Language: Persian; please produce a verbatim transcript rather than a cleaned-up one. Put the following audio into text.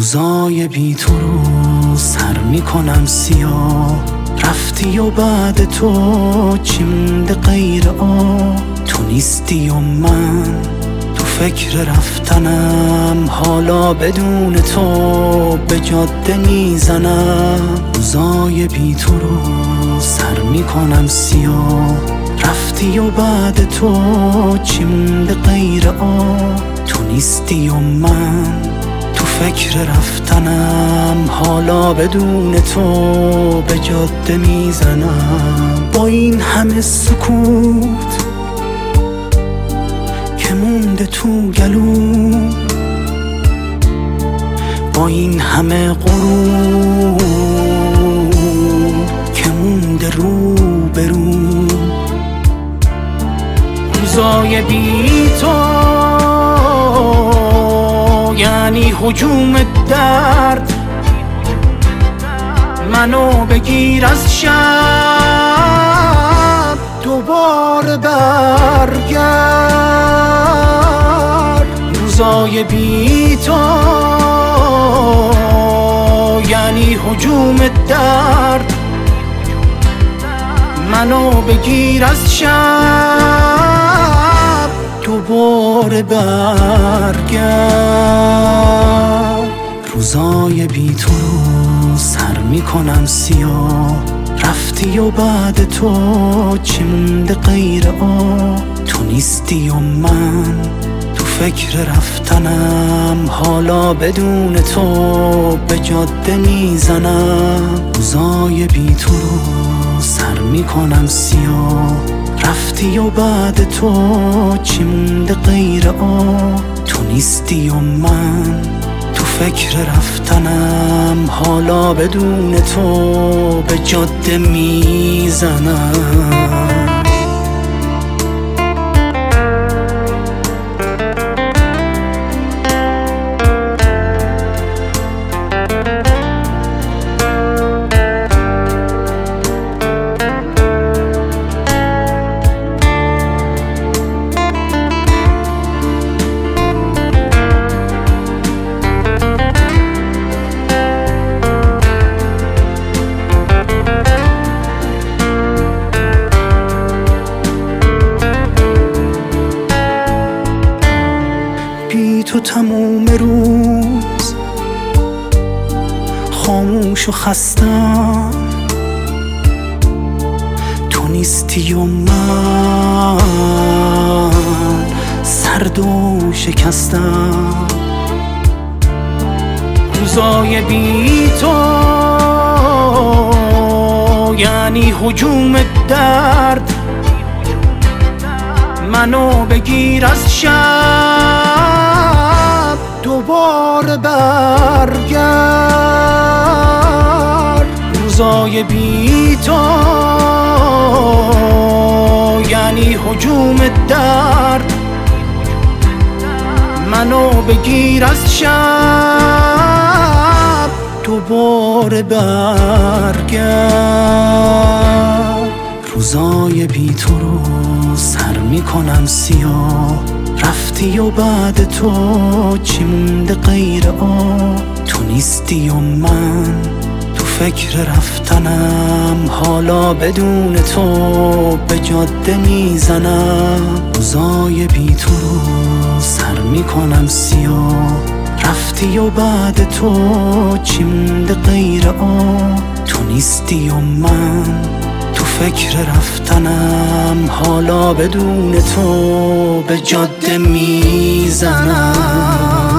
روزای بی تو رو سر میکنم سیاه، رفتی و بعد تو چی مونده غیر آه. تو نیستی و من تو فکر رفتنم، حالا بدون تو به جاده میزنم. روزای بی تو رو سر میکنم سیاه، رفتی و بعد تو چی مونده غیر آه. تو نیستی و من تو فکر رفتنم، حالا بدون تو به جاده میزنم. با این همه سکوت که مونده تو گلو، با این همه غرور که مونده رو برو، روزای بی تو یعنی هجوم درد. منو بگیر از شب دوباره برگرد. روزای بی تو یعنی هجوم درد. منو بگیر از شب دوباره برگرد. روزای بی تو رو سر میکنم سیاه، رفتی و بعد تو چی مونده غیر آه. تو نیستی و من تو فکر رفتنم، حالا بدون تو به جاده میزنم. روزای بی تو رو سر میکنم سیاه، رفتی و بعد تو چی مونده غیر آه. تو نیستی و من تو فکر رفتنم، حالا بدون تو به جاده میزنم. تو تموم روز خاموش و خستم، تو نیستی و من سرد و شکستم. روزای بی تو یعنی هجوم درد. منو بگیر از شب دوباره برگرد. روزای بی تو یعنی هجوم درد. منو بگیر از شب دوباره برگرد. روزای بی تو رو سر میکنم سیاه، رفتی و بعد تو چی مونده غیر آه. تو نیستی و من تو فکر رفتنم، حالا بدون تو به جاده میزنم. روزای بی تو رو سر میکنم سیاه، رفتی و بعد تو چی مونده غیر آه. تو نیستی و من تو فکر رفتنم، حالا بدون تو به جاده میزنم.